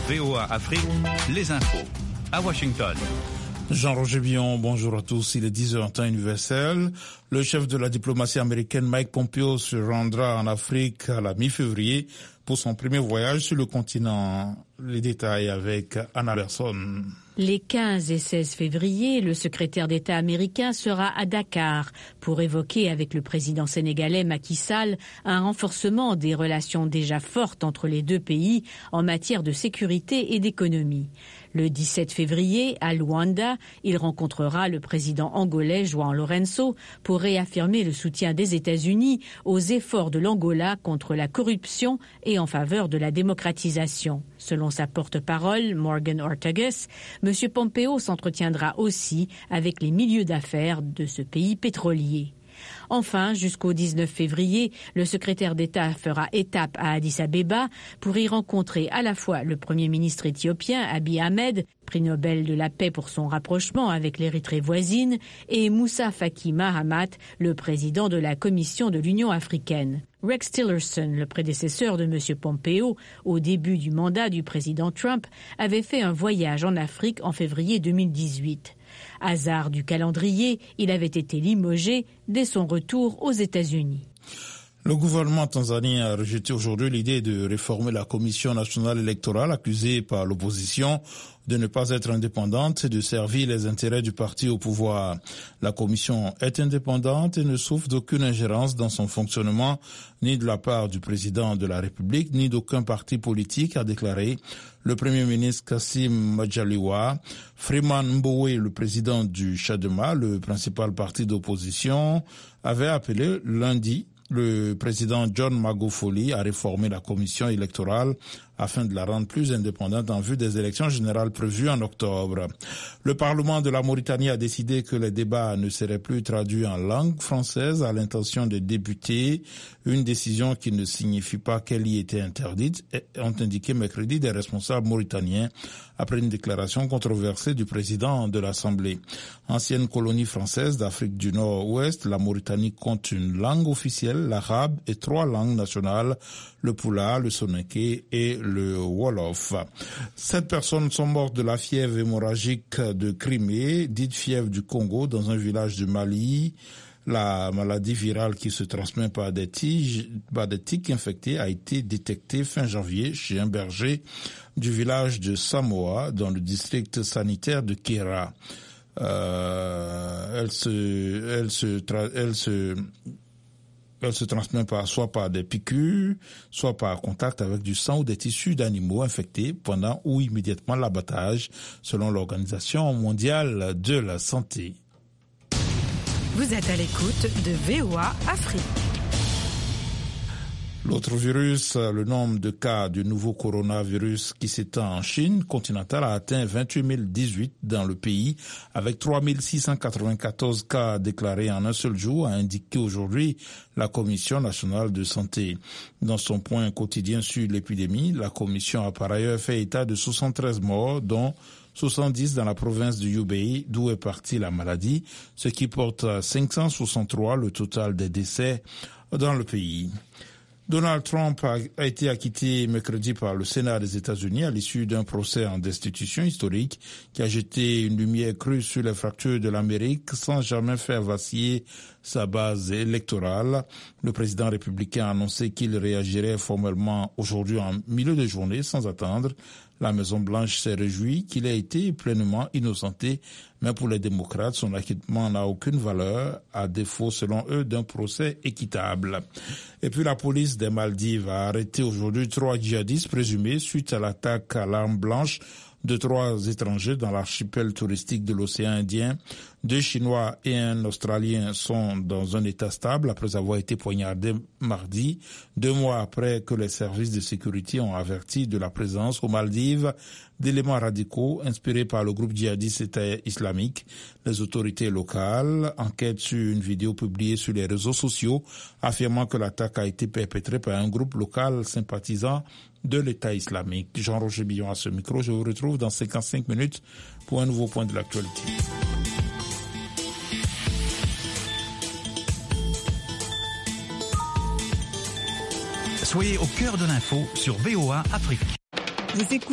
VOA Afrique, les infos. À Washington. Jean-Roger Billon, bonjour à tous. Il est 10h en temps universel. Le chef de la diplomatie américaine, Mike Pompeo, se rendra en Afrique à la mi-février pour son premier voyage sur le continent. Les détails avec Anna Berson. Les 15 et 16 février, le secrétaire d'État américain sera à Dakar pour évoquer avec le président sénégalais Macky Sall un renforcement des relations déjà fortes entre les deux pays en matière de sécurité et d'économie. Le 17 février, à Luanda, il rencontrera le président angolais João Lourenço pour réaffirmer le soutien des États-Unis aux efforts de l'Angola contre la corruption et en faveur de la démocratisation. Selon sa porte-parole, Morgan Ortagus, M. Pompeo s'entretiendra aussi avec les milieux d'affaires de ce pays pétrolier. Enfin, jusqu'au 19 février, le secrétaire d'État fera étape à Addis Abeba pour y rencontrer à la fois le Premier ministre éthiopien Abiy Ahmed, prix Nobel de la paix pour son rapprochement avec l'Érythrée voisine, et Moussa Faki Mahamat, le président de la Commission de l'Union africaine. Rex Tillerson, le prédécesseur de M. Pompeo, au début du mandat du président Trump, avait fait un voyage en Afrique en février 2018. Hasard du calendrier, il avait été limogé dès son retour aux États-Unis. Le gouvernement tanzanien a rejeté aujourd'hui l'idée de réformer la Commission nationale électorale accusée par l'opposition de ne pas être indépendante et de servir les intérêts du parti au pouvoir. La commission est indépendante et ne souffre d'aucune ingérence dans son fonctionnement, ni de la part du président de la République, ni d'aucun parti politique, a déclaré le Premier ministre Kassim Majaliwa. Freeman Mbowe, le président du Chadema, le principal parti d'opposition, avait appelé lundi le président John Magufuli a réformé la commission électorale afin de la rendre plus indépendante en vue des élections générales prévues en octobre. Le Parlement de la Mauritanie a décidé que les débats ne seraient plus traduits en langue française à l'intention des députés, une décision qui ne signifie pas qu'elle y était interdite, ont indiqué mercredi des responsables mauritaniens après une déclaration controversée du président de l'Assemblée. Ancienne colonie française d'Afrique du Nord-Ouest, la Mauritanie compte une langue officielle, l'arabe, et 3 langues nationales, le Pula, le Soninké et le Wolof. 7 personnes sont mortes de la fièvre hémorragique de Crimée, dite fièvre du Congo, dans un village du Mali. La maladie virale qui se transmet par des tiques infectées a été détectée fin janvier chez un berger du village de Samoa, dans le district sanitaire de Kera. Elle se transmet soit par des piqûres, soit par contact avec du sang ou des tissus d'animaux infectés pendant ou immédiatement l'abattage, selon l'Organisation mondiale de la santé. Vous êtes à l'écoute de VOA Afrique. L'autre virus, le nombre de cas du nouveau coronavirus qui s'étend en Chine continentale a atteint 28 018 dans le pays, avec 3 694 cas déclarés en un seul jour, a indiqué aujourd'hui la Commission nationale de santé. Dans son point quotidien sur l'épidémie, la Commission a par ailleurs fait état de 73 morts, dont 70 dans la province de Hubei, d'où est partie la maladie, ce qui porte à 563 le total des décès dans le pays. Donald Trump a été acquitté mercredi par le Sénat des États-Unis à l'issue d'un procès en destitution historique qui a jeté une lumière crue sur les fractures de l'Amérique sans jamais faire vaciller sa base électorale. Le président républicain a annoncé qu'il réagirait formellement aujourd'hui en milieu de journée sans attendre. La Maison-Blanche s'est réjouie qu'il ait été pleinement innocenté, mais pour les démocrates, son acquittement n'a aucune valeur, à défaut, selon eux, d'un procès équitable. Et puis la police des Maldives a arrêté aujourd'hui 3 djihadistes présumés suite à l'attaque à l'arme blanche de 3 étrangers dans l'archipel touristique de l'océan Indien. 2 Chinois et un Australien sont dans un état stable après avoir été poignardés mardi, 2 mois après que les services de sécurité ont averti de la présence aux Maldives d'éléments radicaux inspirés par le groupe djihadiste État islamique. Les autorités locales enquêtent sur une vidéo publiée sur les réseaux sociaux affirmant que l'attaque a été perpétrée par un groupe local sympathisant de l'État islamique. Jean-Roger Billon à ce micro. Je vous retrouve dans 55 minutes pour un nouveau point de l'actualité. Soyez au cœur de l'info sur VOA Afrique. Vous écoutez